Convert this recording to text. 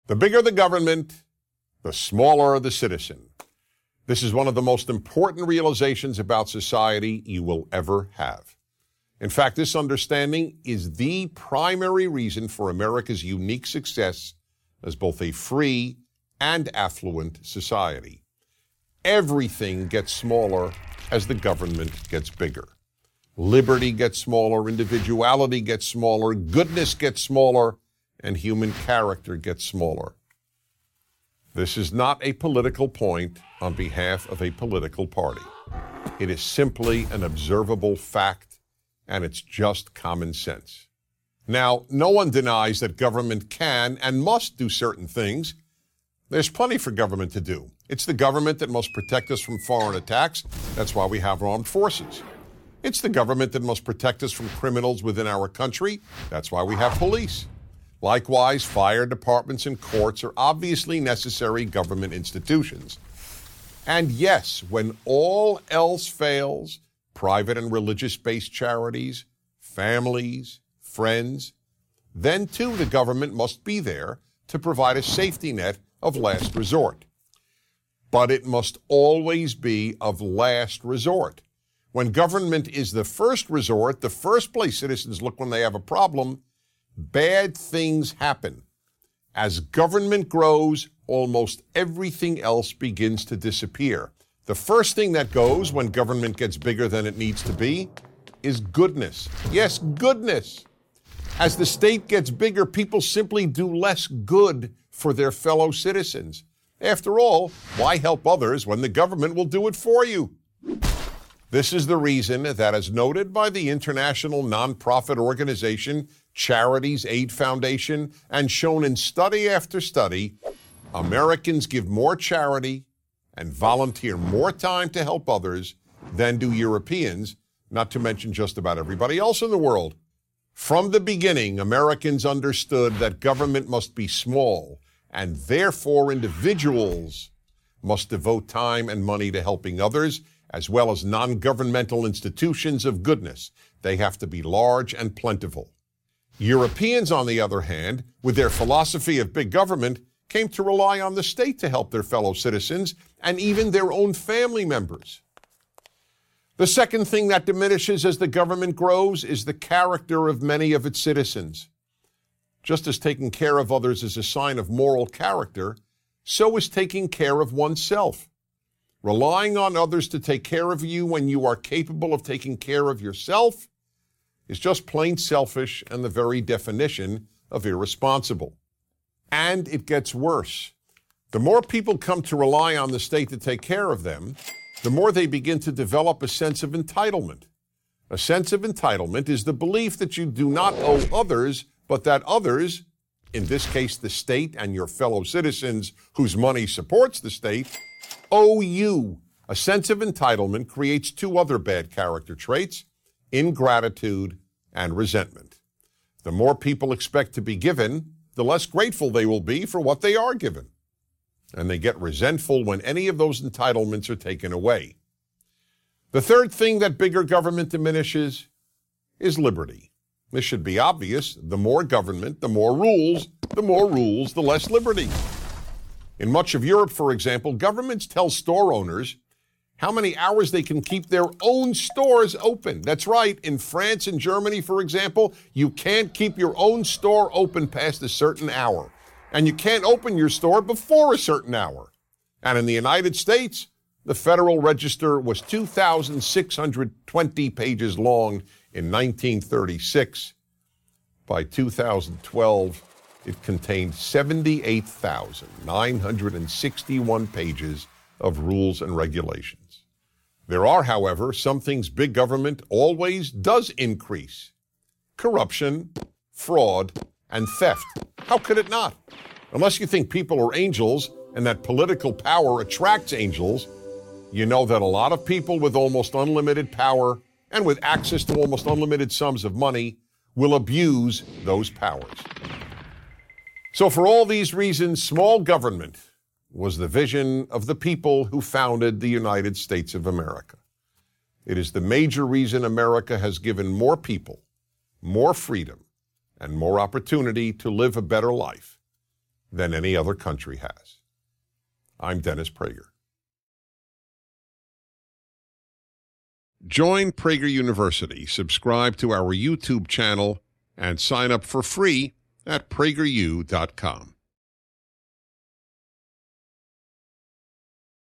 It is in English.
The bigger the government, the smaller the citizen. This is one of the most important realizations about society you will ever have. In fact, this understanding is the primary reason for America's unique success as both a free and affluent society. Everything gets smaller as the government gets bigger. Liberty gets smaller, individuality gets smaller, goodness gets smaller, and human character gets smaller. This is not a political point on behalf of a political party. It is simply an observable fact, and it's just common sense. Now, no one denies that government can and must do certain things. There's plenty for government to do. It's the government that must protect us from foreign attacks. That's why we have armed forces. It's the government that must protect us from criminals within our country. That's why we have police. Likewise, fire departments and courts are obviously necessary government institutions. And yes, when all else fails, private and religious-based charities, families, friends, then too the government must be there to provide a safety net of last resort. But it must always be of last resort. When government is the first resort, the first place citizens look when they have a problem, bad things happen. As government grows, almost everything else begins to disappear. The first thing that goes when government gets bigger than it needs to be is goodness. Yes, goodness. As the state gets bigger, people simply do less good for their fellow citizens. After all, why help others when the government will do it for you? This is the reason that, as noted by the international nonprofit organization Charities Aid Foundation and shown in study after study, Americans give more charity and volunteer more time to help others than do Europeans, not to mention just about everybody else in the world. From the beginning, Americans understood that government must be small, and therefore individuals must devote time and money to helping others, as well as non-governmental institutions of goodness. They have to be large and plentiful. Europeans, on the other hand, with their philosophy of big government, came to rely on the state to help their fellow citizens and even their own family members. The second thing that diminishes as the government grows is the character of many of its citizens. Just as taking care of others is a sign of moral character, so is taking care of oneself. Relying on others to take care of you when you are capable of taking care of yourself is just plain selfish and the very definition of irresponsible. And it gets worse. The more people come to rely on the state to take care of them, the more they begin to develop a sense of entitlement. A sense of entitlement is the belief that you do not owe others, but that others, in this case the state and your fellow citizens whose money supports the state, owe you. A sense of entitlement creates two other bad character traits: ingratitude and resentment. The more people expect to be given, the less grateful they will be for what they are given. And they get resentful when any of those entitlements are taken away. The third thing that bigger government diminishes is liberty. This should be obvious. The more government, the more rules, the less liberty. In much of Europe, for example, governments tell store owners how many hours they can keep their own stores open. That's right. In France and Germany, for example, you can't keep your own store open past a certain hour. And you can't open your store before a certain hour. And in the United States, the Federal Register was 2,620 pages long in 1936. By 2012, it contained 78,961 pages of rules and regulations. There are, however, some things big government always does increase: corruption, fraud, and theft. How could it not? Unless you think people are angels and that political power attracts angels, you know that a lot of people with almost unlimited power and with access to almost unlimited sums of money will abuse those powers. So for all these reasons, small government was the vision of the people who founded the United States of America. It is the major reason America has given more people more freedom and more opportunity to live a better life than any other country has. I'm Dennis Prager. Join Prager University, subscribe to our YouTube channel, and sign up for free at prageru.com.